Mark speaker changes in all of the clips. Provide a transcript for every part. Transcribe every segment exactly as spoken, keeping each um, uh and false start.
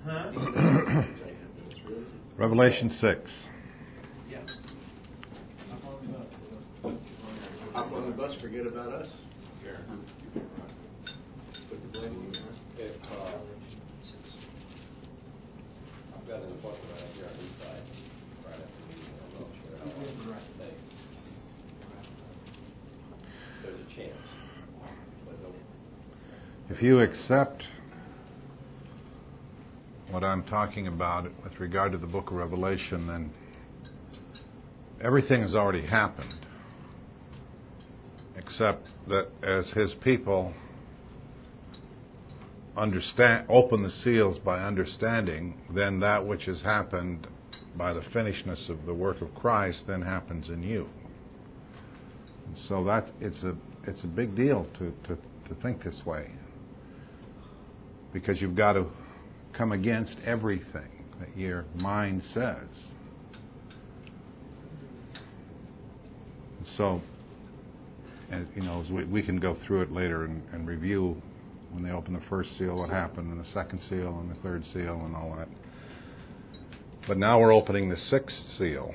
Speaker 1: Revelation six.
Speaker 2: Yeah. Hop on the bus, forget about us. Put the blame on you.
Speaker 3: If, uh, I've got an appointment right here on the east side, right after the meeting. I'm not sure how long it takes. There's a chance. But no.
Speaker 1: If you accept what I'm talking about with regard to the book of Revelation, then everything has already happened, except that as His people understand, open the seals by understanding, then that which has happened by the finishedness of the work of Christ then happens in you. And so that it's a it's a big deal to, to, to think this way, because you've got to come against everything that your mind says. So, as, you know, as we, we can go through it later and, and review when they open the first seal what happened, and the second seal, and the third seal, and all that. But now we're opening the sixth seal.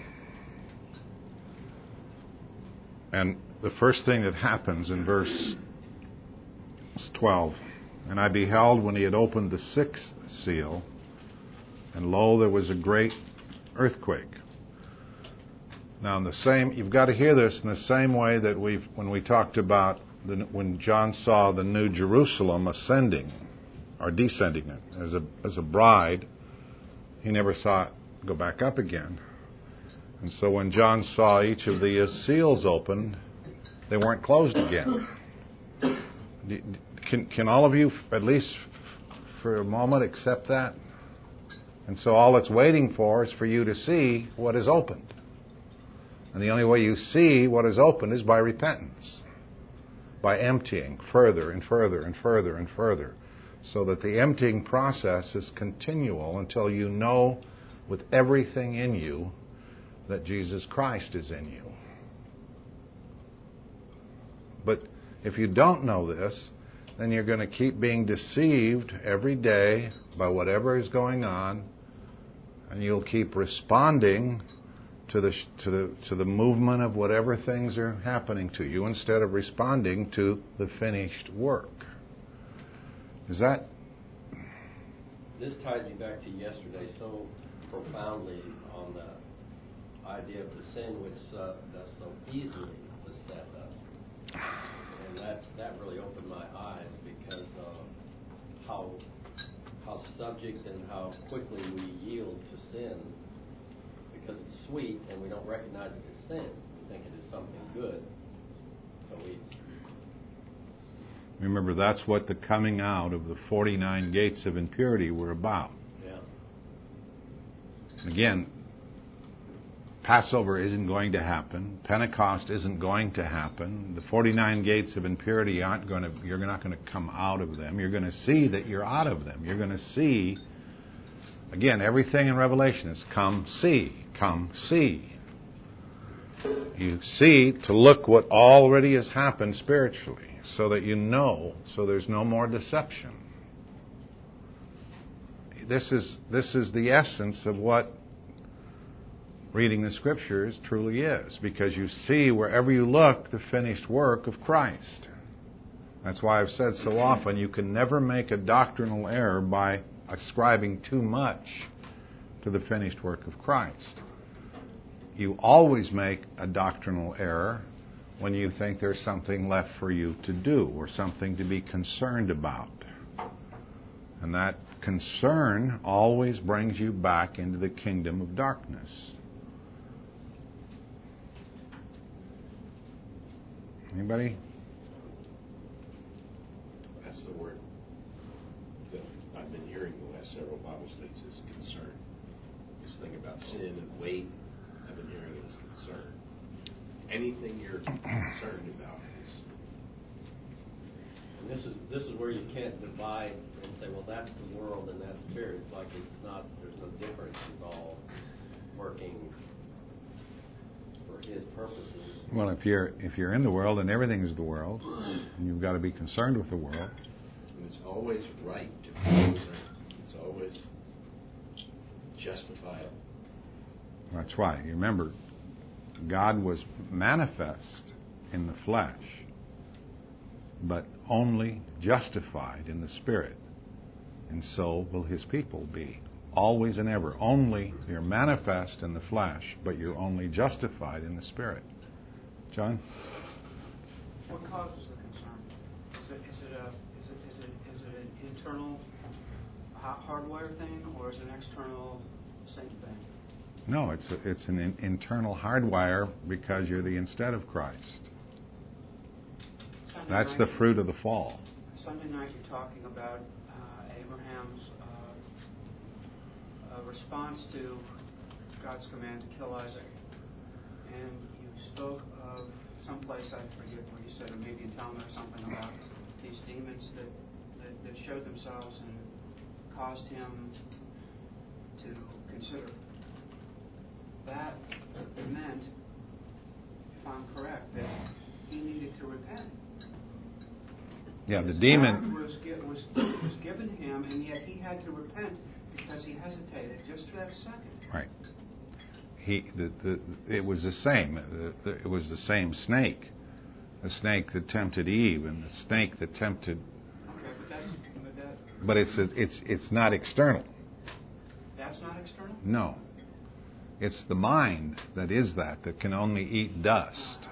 Speaker 1: And the first thing that happens in verse twelve, and I beheld when he had opened the sixth seal, and lo, there was a great earthquake. Now, in the same, you've got to hear this in the same way that we've when we talked about the, when John saw the New Jerusalem ascending or descending it as a as a bride, he never saw it go back up again. And so when John saw each of the seals open, they weren't closed again. Can can all of you, at least for a moment, accept that? And so all it's waiting for is for you to see what is opened. And the only way you see what is opened is by repentance, by emptying further and further and further and further, so that the emptying process is continual until you know with everything in you that Jesus Christ is in you. But if you don't know this, then you're going to keep being deceived every day by whatever is going on, and you'll keep responding to the to the to the movement of whatever things are happening to you instead of responding to the finished work. Is that?
Speaker 3: This ties you back to yesterday so profoundly on the idea of the sin which uh, does so easily beset us. And that, that really opened my eyes because of how how subject and how quickly we yield to sin because it's sweet and we don't recognize it as sin. We think it is something good. So we...
Speaker 1: Remember, that's what the coming out of the forty-nine gates of impurity were about.
Speaker 3: Yeah.
Speaker 1: Again, Passover isn't going to happen. Pentecost isn't going to happen. The forty-nine gates of impurity aren't going to, you're not going to come out of them. You're going to see that you're out of them. You're going to see, again, everything in Revelation is come see, come see. You see to look what already has happened spiritually so that you know, so there's no more deception. This is this is the essence of what reading the Scriptures truly is, because you see wherever you look the finished work of Christ. That's why I've said so often you can never make a doctrinal error by ascribing too much to the finished work of Christ. You always make a doctrinal error when you think there's something left for you to do or something to be concerned about. And that concern always brings you back into the kingdom of darkness. Anybody?
Speaker 2: That's the word that I've been hearing the last several Bible studies is concern. This thing about sin and weight, I've been hearing it as concern. Anything you're concerned about is...
Speaker 3: And this is this is where you can't divide and say, well, that's the world and that's spirit. It's like it's not, there's no difference. It's all working for His purposes.
Speaker 1: Well, if you're if you're in the world and everything is the world, and you've got to be concerned with the world.
Speaker 2: And it's always right to be concerned. It's always justified.
Speaker 1: That's right. You remember, God was manifest in the flesh, but only justified in the Spirit. And so will His people be. Always and ever. Only you're manifest in the flesh, but you're only justified in the Spirit. John?
Speaker 4: What causes the concern? Is it, is it, a, is it, is it, is it an internal hardware thing, or is it an external saint thing?
Speaker 1: No, it's a, it's an in, internal hardwire because you're the instead of Christ.
Speaker 4: Sunday
Speaker 1: That's
Speaker 4: night,
Speaker 1: the fruit of the fall.
Speaker 4: Sunday night you're talking about uh, Abraham's uh, uh, response to God's command to kill Isaac. And you spoke of someplace, I forget where you said, or maybe in Talmud or something, about these demons that, that, that showed themselves and caused him to consider. That meant, if I'm correct, that he needed to repent.
Speaker 1: Yeah, the
Speaker 4: His
Speaker 1: demon
Speaker 4: heart was, was, was given him, and yet he had to repent because he hesitated just for that second.
Speaker 1: Right. He, the, the, it was the same. The, the, it was the same snake, the snake that tempted Eve, and the snake that tempted.
Speaker 4: Okay, but that's but that.
Speaker 1: But it's it's it's not external.
Speaker 4: That's not external.
Speaker 1: No, it's the mind that is that that can only eat dust.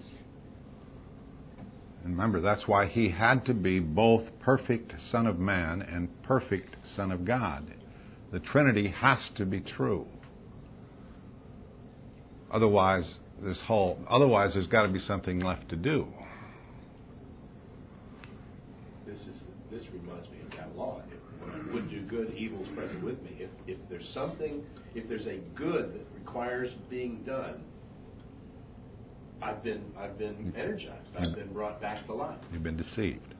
Speaker 1: And remember, that's why he had to be both perfect Son of Man and perfect Son of God. The Trinity has to be true. Otherwise, this whole otherwise there's got to be something left to do.
Speaker 2: This is this reminds me of that law. If when I would do good, evil's present with me. If if there's something, if there's a good that requires being done, I've been I've been energized. I've been brought back to life.
Speaker 1: You've been deceived.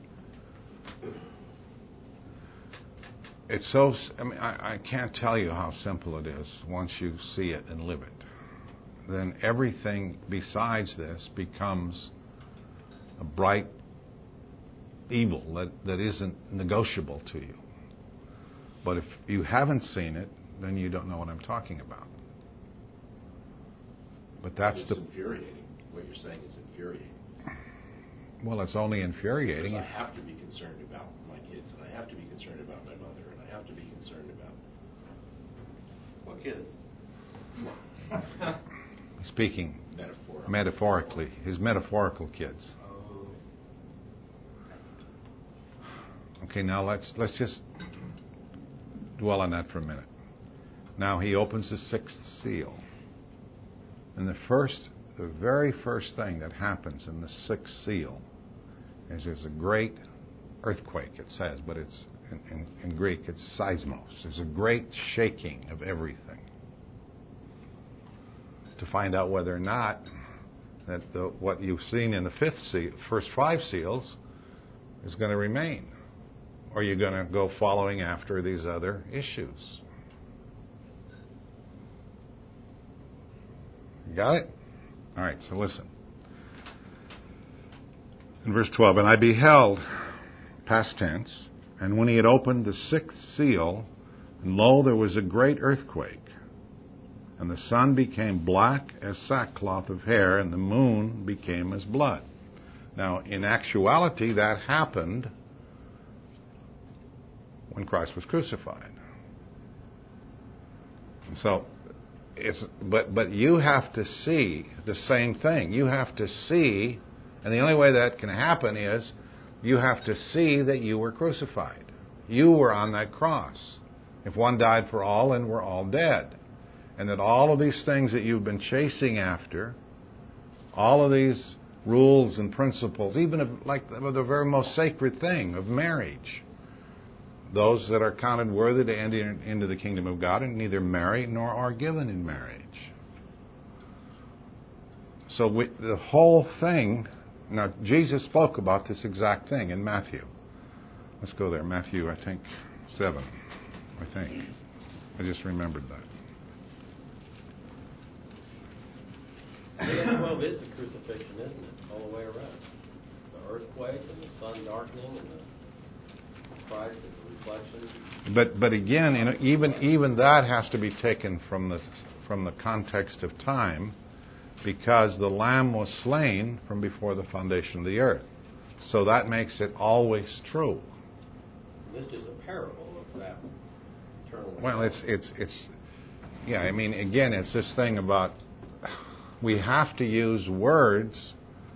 Speaker 1: It's so. I mean, I, I can't tell you how simple it is once you see it and live it. Then everything besides this becomes a bright evil that, that isn't negotiable to you. But if you haven't seen it, then you don't know what I'm talking about. But that's
Speaker 2: it's
Speaker 1: the
Speaker 2: infuriating. What you're saying is infuriating.
Speaker 1: Well, it's only infuriating.
Speaker 2: Because I have to be concerned about my kids, and I have to be concerned about my mother, and I have to be concerned about what kids.
Speaker 1: Speaking
Speaker 2: Metaphorically.
Speaker 1: metaphorically, his metaphorical kids.
Speaker 2: Oh.
Speaker 1: Okay, now let's let's just dwell on that for a minute. Now he opens the sixth seal, and the first, the very first thing that happens in the sixth seal is there's a great earthquake. It says, but it's in, in, in Greek it's seismos. There's a great shaking of everything, to find out whether or not that the, what you've seen in the fifth seal, first five seals is going to remain, or you're going to go following after these other issues. You got it? All right, so listen. In verse twelve, and I beheld, past tense, and when he had opened the sixth seal, and lo, there was a great earthquake. And the sun became black as sackcloth of hair, and the moon became as blood. Now, in actuality, that happened when Christ was crucified. And so, it's but but you have to see the same thing. You have to see, and the only way that can happen is you have to see that you were crucified. You were on that cross. If one died for all, then we're all dead. And that all of these things that you've been chasing after, all of these rules and principles, even of, like the, the very most sacred thing of marriage, those that are counted worthy to enter into the kingdom of God and neither marry nor are given in marriage. So we, the whole thing, now Jesus spoke about this exact thing in Matthew. Let's go there, Matthew, I think, seven, I think. I just remembered that.
Speaker 3: twelve is the crucifixion, isn't it? All the way around. The earthquake and the sun darkening and the Christ is reflection.
Speaker 1: But but again, you know, even even that has to be taken from the from the context of time, because the Lamb was slain from before the foundation of the earth. So that makes it always true.
Speaker 3: This is a parable of that eternal.
Speaker 1: Well, it's it's it's yeah. I mean, again, it's this thing about we have to use words,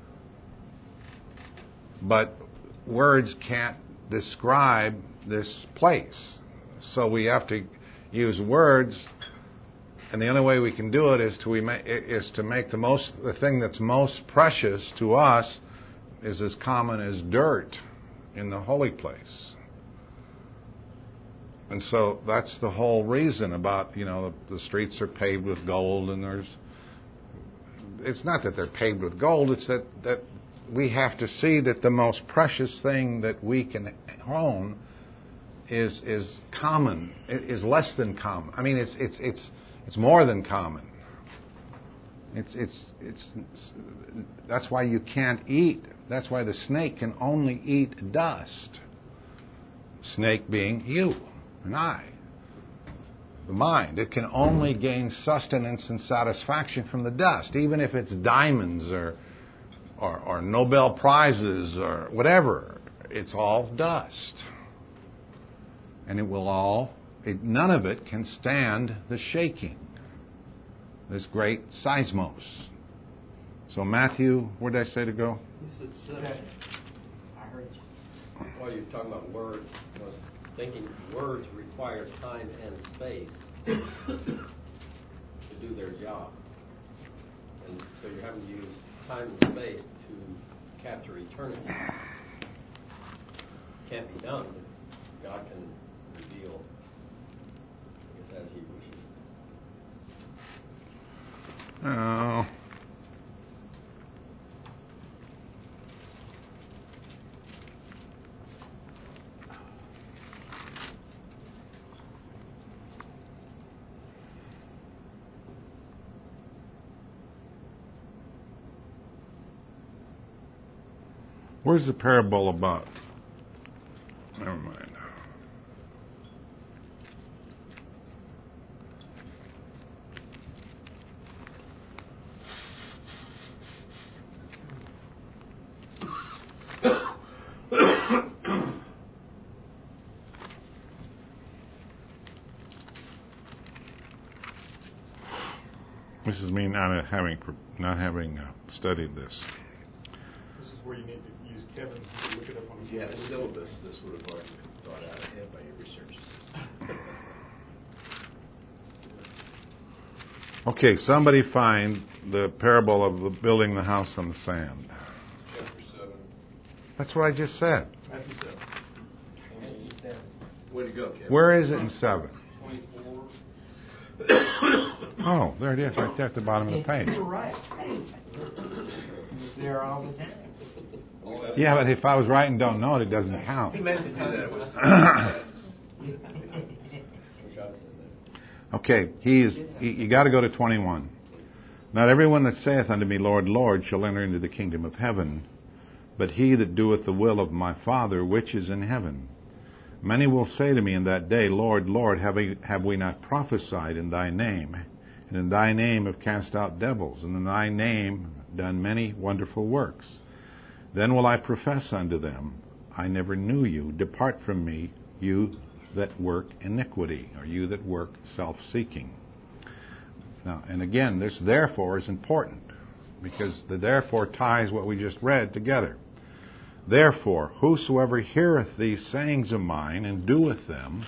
Speaker 1: but words can't describe this place. So we have to use words, and the only way we can do it is to we ma- is to make the most the thing that's most precious to us is as common as dirt in the holy place. And so that's the whole reason about, you know, the, the streets are paved with gold, and there's it's not that they're paved with gold, it's that, that we have to see that the most precious thing that we can own is is common, is less than common. I mean, it's it's it's it's more than common. It's it's it's, it's that's why you can't eat. That's why the snake can only eat dust. Snake being you and I. The mind. It can only gain sustenance and satisfaction from the dust, even if it's diamonds or or, or Nobel Prizes or whatever. It's all dust. And it will all, it, none of it can stand the shaking. This great seismos. So Matthew, where did I say to go?
Speaker 3: He said seven. I heard you. While you're talking about words, I was thinking words require time and space to do their job. And so you're having to use time and space to capture eternity. Can't be done, but God can reveal, I guess, as He wishes.
Speaker 1: Oh. Where's the parable about? Never mind. This is me not having not having uh, studied this.
Speaker 5: This is where you need to use Kevin to look it up on his
Speaker 2: If you had a syllabus, this would have already been thought out ahead by your research assistant.
Speaker 1: Okay, somebody find the parable of the building the house on the sand.
Speaker 2: Chapter seven.
Speaker 1: That's what I just said.
Speaker 2: Matthew seven. Way to go, Kevin.
Speaker 1: Where is it in seven?
Speaker 2: twenty-four.
Speaker 1: Oh, there it is, right there at the bottom of the page.
Speaker 6: You're right. It's there all the time.
Speaker 1: Yeah, but if I was right and don't know it, it doesn't count.
Speaker 2: He meant to do that. With
Speaker 1: Okay, he is. He, you got to go to twenty-one. Not everyone that saith unto me, Lord, Lord, shall enter into the kingdom of heaven, but he that doeth the will of my Father which is in heaven. Many will say to me in that day, Lord, Lord, have we, have we not prophesied in thy name? And in thy name have cast out devils, and in thy name done many wonderful works. Then will I profess unto them, I never knew you. Depart from me, you that work iniquity, or you that work self-seeking. Now, and again, this therefore is important, because the therefore ties what we just read together. Therefore, whosoever heareth these sayings of mine and doeth them,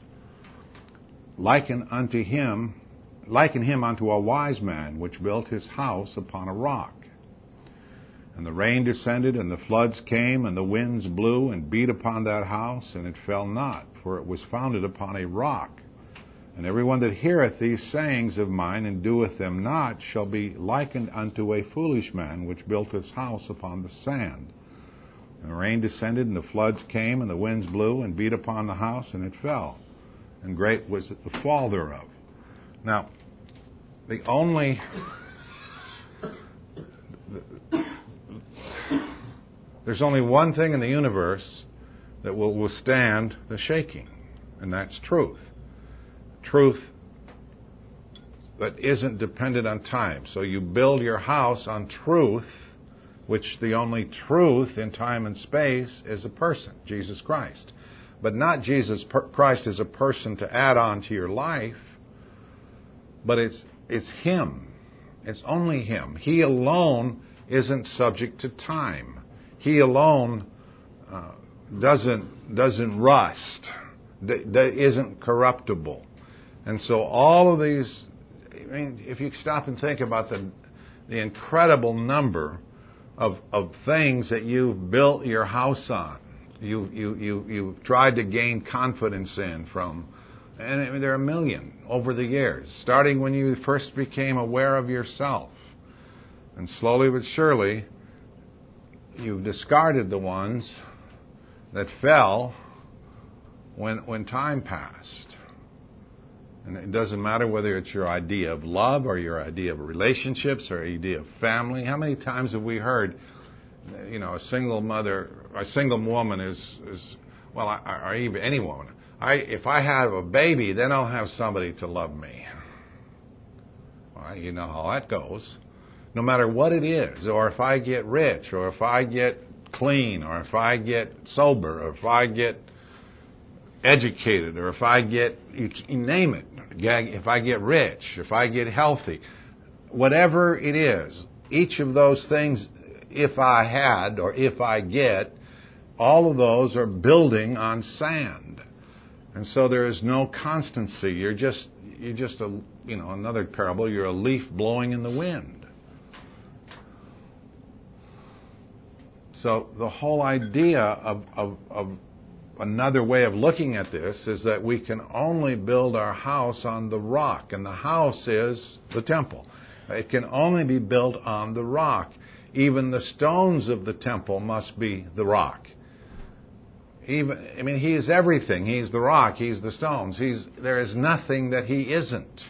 Speaker 1: liken unto him, liken him unto a wise man which built his house upon a rock. And the rain descended, and the floods came, and the winds blew and beat upon that house, and it fell not, for it was founded upon a rock. And everyone that heareth these sayings of mine and doeth them not shall be likened unto a foolish man which built his house upon the sand. And the rain descended, and the floods came, and the winds blew and beat upon the house, and it fell. And great was the fall thereof. Now, the only... There's only one thing in the universe that will withstand the shaking. And that's truth. Truth that isn't dependent on time. So you build your house on truth, which the only truth in time and space is a person, Jesus Christ. But not Jesus Christ as a person to add on to your life, but it's it's Him. It's only Him. He alone isn't subject to time. He alone uh, doesn't doesn't rust, d- d- isn't corruptible. And so all of these, I mean, if you stop and think about the the incredible number of of things that you've built your house on, you you you you've tried to gain confidence in from, and I mean, there are a million over the years, starting when you first became aware of yourself, and slowly but surely, you've discarded the ones that fell when when time passed. And it doesn't matter whether it's your idea of love or your idea of relationships or idea of family. How many times have we heard, you know, a single mother, a single woman is, is well, or even any woman, I, if I have a baby, then I'll have somebody to love me. Well, you know how that goes. No matter what it is, or if I get rich, or if I get clean, or if I get sober, or if I get educated, or if I get, you name it, if I get rich, if I get healthy, whatever it is, each of those things, if I had or if I get, all of those are building on sand. And so there is no constancy. You're just, you're just a, you know, another parable, you're a leaf blowing in the wind. So the whole idea of, of, of another way of looking at this is that we can only build our house on the rock, and the house is the temple. It can only be built on the rock. Even the stones of the temple must be the rock. Even, I mean, He is everything. He's the rock. He's the stones. He's, there is nothing that He isn't.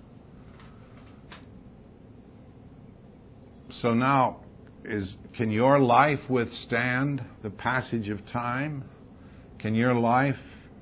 Speaker 1: So now, is can your life withstand the passage of time? Can your life,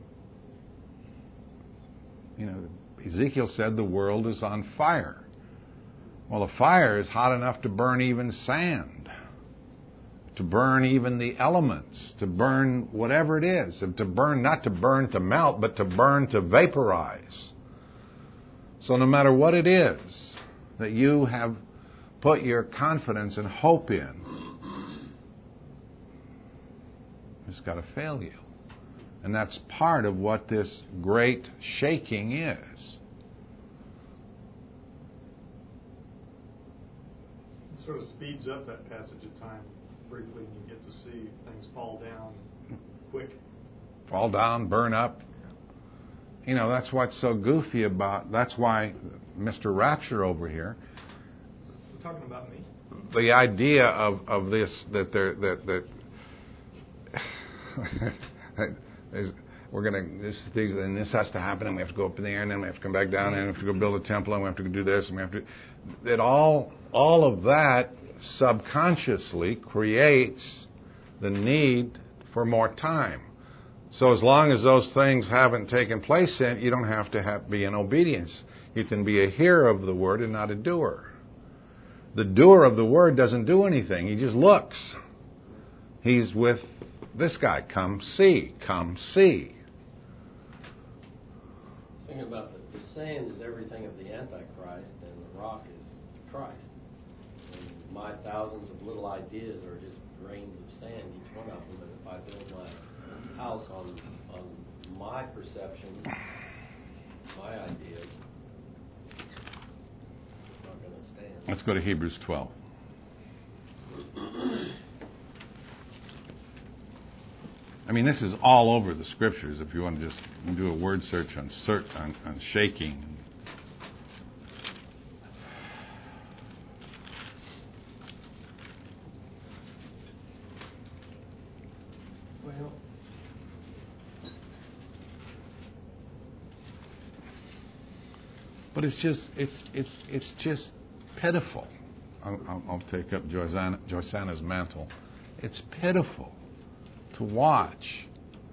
Speaker 1: you know, Ezekiel said the world is on fire. Well, a fire is hot enough to burn even sand, to burn even the elements, to burn whatever it is, and to burn, not to burn to melt, but to burn to vaporize. So no matter what it is that you have put your confidence and hope in, it's got to fail you. And that's part of what this great shaking is.
Speaker 5: It sort of speeds up that passage of time briefly, and you get to see things fall down quick.
Speaker 1: Fall down, burn up. You know, that's what's so goofy about, that's why Mister Rapture over here,
Speaker 5: You're talking about me?
Speaker 1: the idea of, of this, that there, that, that There's, we're going to, this, these, and this has to happen, and we have to go up in the air, and then we have to come back down, and we have to go build a temple, and we have to do this, and we have to, that all, all of that subconsciously creates the need for more time. So as long as those things haven't taken place in, you don't have to have, be in obedience. You can be a hearer of the word and not a doer. The doer of the word doesn't do anything. He just looks. He's with this guy, come see, come see.
Speaker 3: Thinking about the, the sand is everything of the Antichrist, and the rock is Christ. And my thousands of little ideas are just grains of sand, each one of them. And if I build my house on on my perceptions, my ideas, it's not going to stand.
Speaker 1: Let's go to Hebrews twelve. I mean, this is all over the Scriptures. If you want to just do a word search on, on, on shaking.
Speaker 3: Well,
Speaker 1: But it's just, it's, it's, it's just pitiful. I'll, I'll, I'll take up Joysanna, Joysanna's mantle. It's pitiful to watch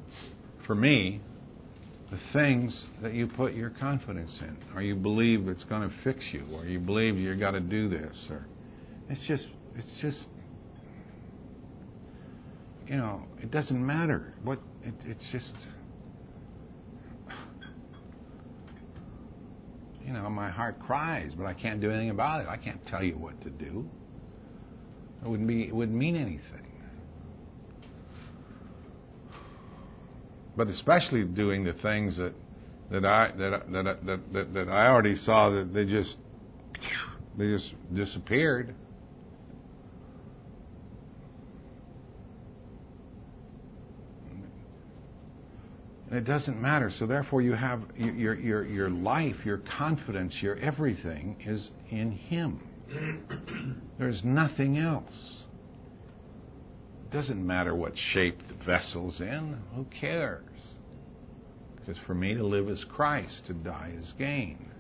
Speaker 1: for me, the things that you put your confidence in, or you believe it's going to fix you, or you believe you've got to do this, or it's just, it's just, you know, it doesn't matter. What it, it's just, you know, my heart cries, but I can't do anything about it. I can't tell you what to do. It wouldn't be, it wouldn't mean anything. But especially doing the things that that I that that that that, that I already saw that they just they just disappeared. And it doesn't matter. So therefore, you have your your your life, your confidence, your everything is in Him. There's nothing else. It doesn't matter what shape the vessel's in. Who cares? Because for me to live is Christ, to die is gain.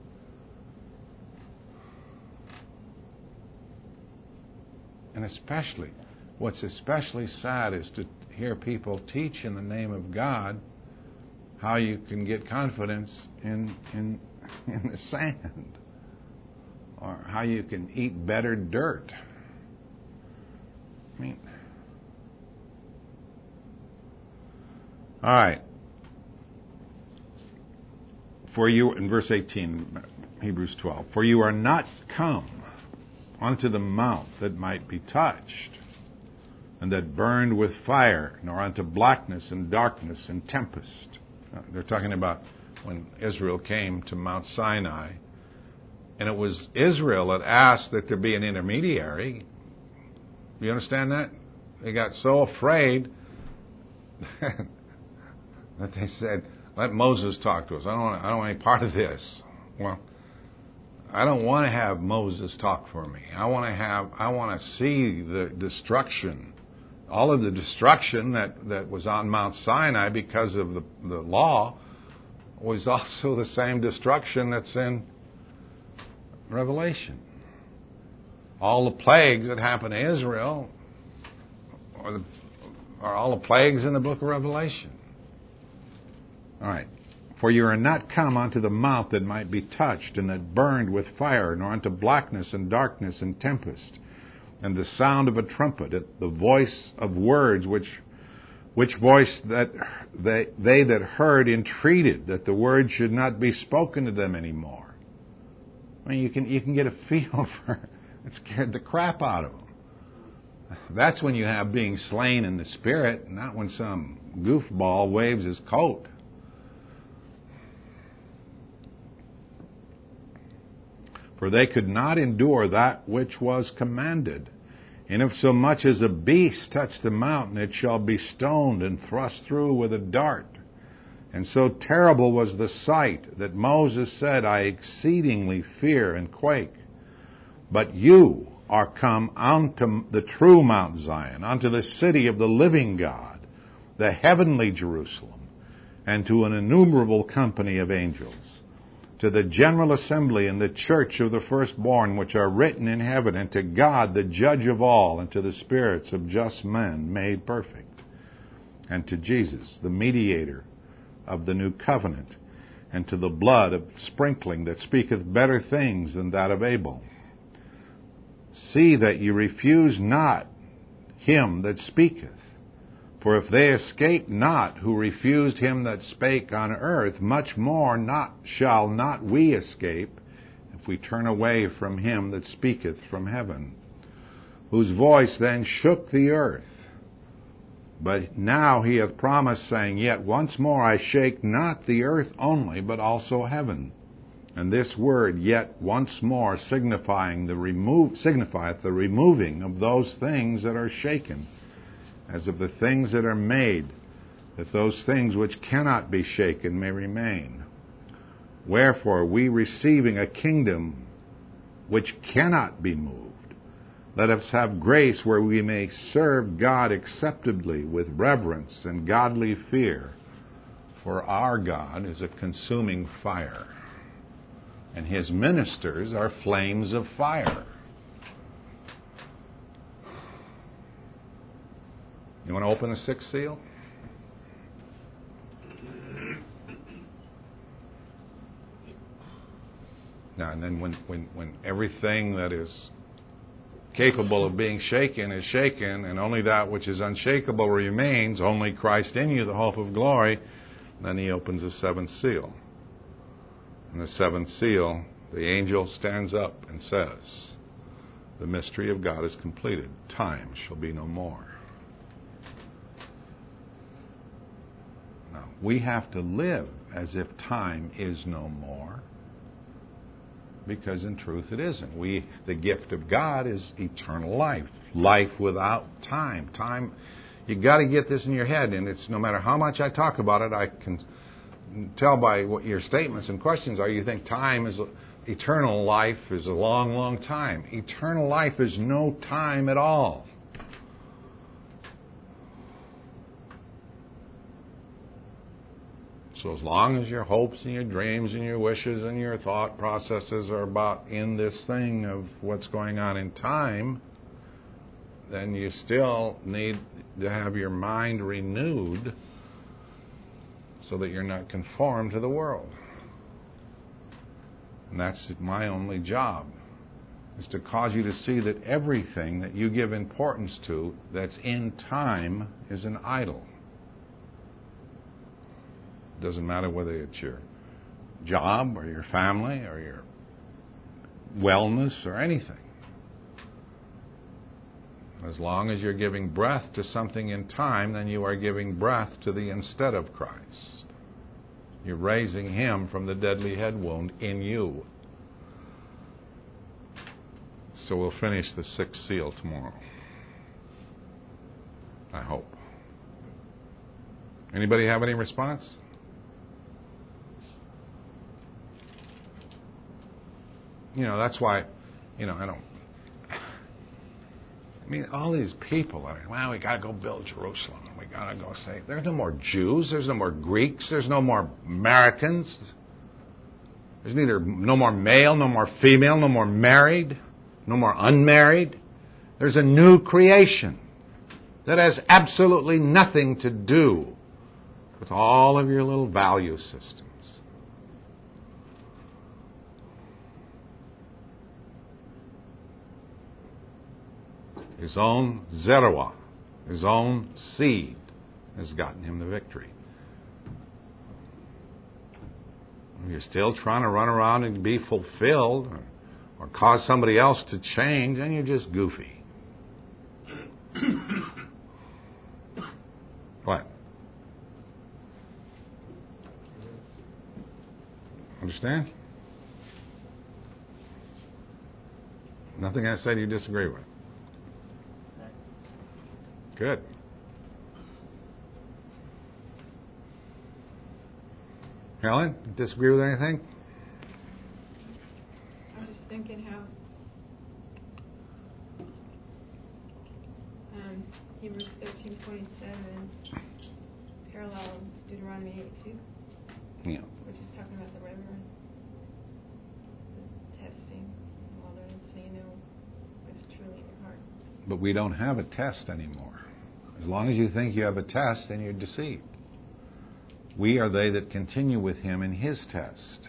Speaker 1: And especially, what's especially sad is to hear people teach in the name of God how you can get confidence in in in the sand, or how you can eat better dirt. I mean, all right. For you, in verse eighteen, Hebrews twelve, for you are not come unto the mount that might be touched, and that burned with fire, nor unto blackness and darkness and tempest. They're talking about when Israel came to Mount Sinai, and it was Israel that asked that there be an intermediary. Do you understand that? They got so afraid that they said, let Moses talk to us. I don't want, I don't want any part of this. Well, I don't want to have Moses talk for me. I want to have, I want to see the destruction, all of the destruction that, that was on Mount Sinai because of the, the law was also the same destruction that's in Revelation. All the plagues that happened to Israel are, the, are all the plagues in the book of Revelation. All right. For you are not come unto the mount that might be touched, and that burned with fire, nor unto blackness and darkness and tempest, and the sound of a trumpet, the voice of words, which which voice that they, they that heard entreated that the word should not be spoken to them anymore. I mean, you can you can get a feel for it. It scared the crap out of them. That's when you have being slain in the spirit, not when some goofball waves his coat. For they could not endure that which was commanded. And if so much as a beast touch the mountain, it shall be stoned and thrust through with a dart. And so terrible was the sight that Moses said, I exceedingly fear and quake. But you are come unto the true Mount Zion, unto the city of the living God, the heavenly Jerusalem, and to an innumerable company of angels, to the general assembly and the church of the firstborn which are written in heaven, and to God the judge of all, and to the spirits of just men made perfect, and to Jesus the mediator of the new covenant, and to the blood of sprinkling that speaketh better things than that of Abel. See that you refuse not him that speaketh. For if they escape not who refused him that spake on earth, much more not shall not we escape if we turn away from him that speaketh from heaven, whose voice then shook the earth. But now he hath promised, saying, Yet once more I shake not the earth only, but also heaven. And this word, yet once more, signifying the remove, signifieth the removing of those things that are shaken, as of the things that are made, that those things which cannot be shaken may remain. Wherefore, we receiving a kingdom which cannot be moved, let us have grace where we may serve God acceptably with reverence and godly fear. For our God is a consuming fire, and his ministers are flames of fire. You want to open the sixth seal? Now, and then when, when, when everything that is capable of being shaken is shaken, and only that which is unshakable remains, only Christ in you, the hope of glory, then he opens the seventh seal. And the seventh seal, the angel stands up and says, the mystery of God is completed. Time shall be no more. Now, we have to live as if time is no more, because in truth it isn't. We, the gift of God is eternal life, life without time. Time, you got to get this in your head, and it's no matter how much I talk about it, I can tell by what your statements and questions are. You think time is eternal life is a long, long time. Eternal life is no time at all. So as long as your hopes and your dreams and your wishes and your thought processes are about in this thing of what's going on in time, then you still need to have your mind renewed so that you're not conformed to the world. And that's my only job, is to cause you to see that everything that you give importance to that's in time is an idol. It doesn't matter whether it's your job or your family or your wellness or anything. As long as you're giving breath to something in time, then you are giving breath to the instead of Christ. You're raising him from the deadly head wound in you. So we'll finish the sixth seal tomorrow. I hope. Anybody have any response? You know, that's why, you know, I don't... I mean, all these people are, well, we got to go build Jerusalem. We got to go say, there's no more Jews. There's no more Greeks. There's no more Americans. There's neither no more male, no more female, no more married, no more unmarried. There's a new creation that has absolutely nothing to do with all of your little value systems. His own Zeruah, his own seed, has gotten him the victory. If you're still trying to run around and be fulfilled or, or cause somebody else to change, then you're just goofy. What? Understand? Nothing I said you disagree with. Good. Helen, disagree with anything?
Speaker 7: I was just thinking how um, Hebrews thirteen twenty-seven parallels Deuteronomy eight two,
Speaker 1: Yeah.
Speaker 7: which is talking about the river and the testing and all that, so you know what's truly in your heart.
Speaker 1: But we don't have a test anymore. As long as you think you have a test, then you're deceived. We are they that continue with him in his test.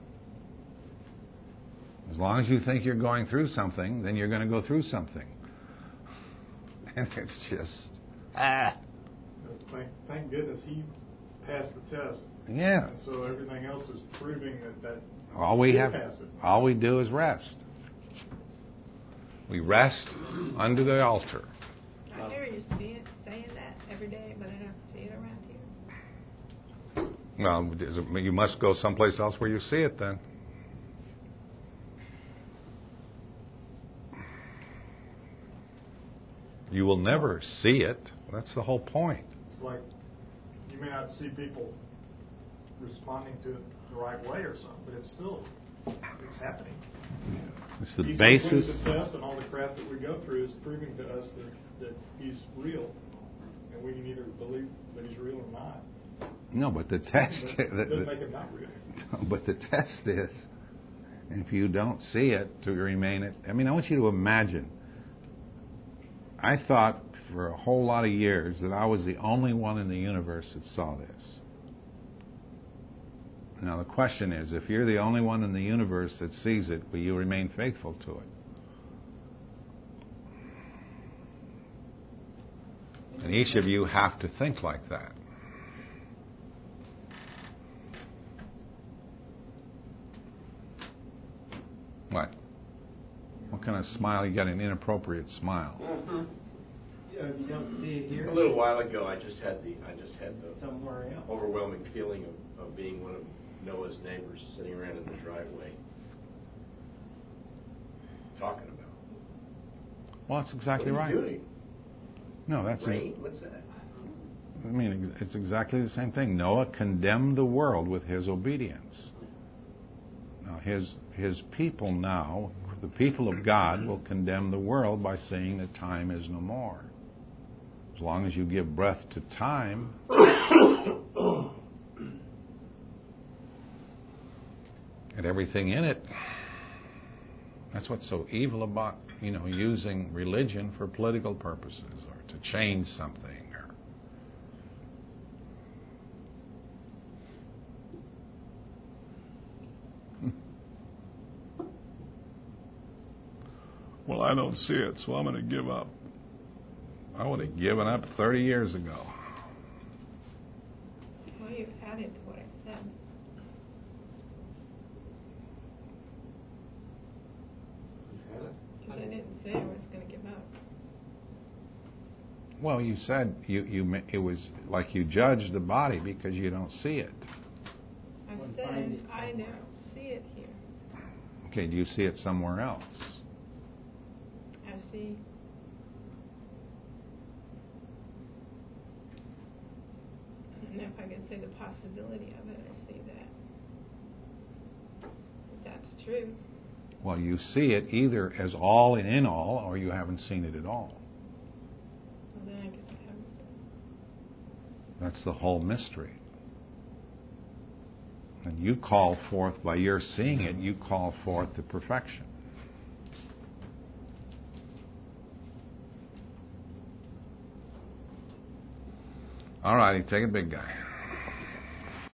Speaker 1: As long as you think you're going through something, then you're going to go through something. And it's just, ah.
Speaker 5: Thank, thank goodness he passed the test.
Speaker 1: Yeah.
Speaker 5: And so everything else is proving that that
Speaker 1: All we
Speaker 5: did
Speaker 1: have,
Speaker 5: pass it.
Speaker 1: all we do is rest. We rest under the altar.
Speaker 7: I hear you saying, saying that every day, but I don't see it around here.
Speaker 1: Well, is it- you must go someplace else where you see it then. You will never see it. That's the whole point.
Speaker 5: It's like you may not see people responding to it the right way or something, but it's still it's happening.
Speaker 1: It's the
Speaker 5: He's
Speaker 1: basis.
Speaker 5: completed the test, and all the crap that we go through is proving to us that, that he's real, and we can either believe that he's real or not.
Speaker 1: No, but the test.
Speaker 5: It
Speaker 1: the-
Speaker 5: doesn't
Speaker 1: the-
Speaker 5: make him not real.
Speaker 1: But the test is, if you don't see it, to remain it. I mean, I want you to imagine. I thought for a whole lot of years that I was the only one in the universe that saw this. Now the question is, if you're the only one in the universe that sees it, will you remain faithful to it? And each of you have to think like that. What? What kind of smile? You got an inappropriate smile.
Speaker 3: Mm-hmm.
Speaker 6: Yeah, if you don't see it here.
Speaker 2: A little while ago, I just had the I just had the
Speaker 6: Somewhere else.
Speaker 2: overwhelming feeling of, of being one of Noah's neighbors sitting around in the driveway talking about.
Speaker 1: Well, that's exactly
Speaker 2: what are
Speaker 1: right.
Speaker 2: you doing?
Speaker 1: No, that's
Speaker 2: Rain? What's that?
Speaker 1: I mean, it's exactly the same thing. Noah condemned the world with his obedience. Now, his his people now, the people of God, will condemn the world by saying that time is no more. As long as you give breath to time, and everything in it. That's what's so evil about, you know, using religion for political purposes or to change something. Or well, I don't see it, so I'm going to give up. I would have given up thirty years ago.
Speaker 7: Well, you added to what I said. Because I didn't say I was going to give up.
Speaker 1: Well, you said you, you ma- it was like you judged the body because you don't see it.
Speaker 7: I
Speaker 6: Well,
Speaker 7: said
Speaker 6: find it
Speaker 7: I
Speaker 6: somewhere.
Speaker 7: don't see it here.
Speaker 1: Okay, do you see it somewhere else?
Speaker 7: I see. And if I can say the possibility of it, I see that. If that's true.
Speaker 1: Well, you see it either as all and in all, or you haven't seen it at all.
Speaker 7: Well, then I guess I haven't seen it.
Speaker 1: That's the whole mystery. And you call forth, by your seeing it, you call forth the perfection. All righty, take it, big guy.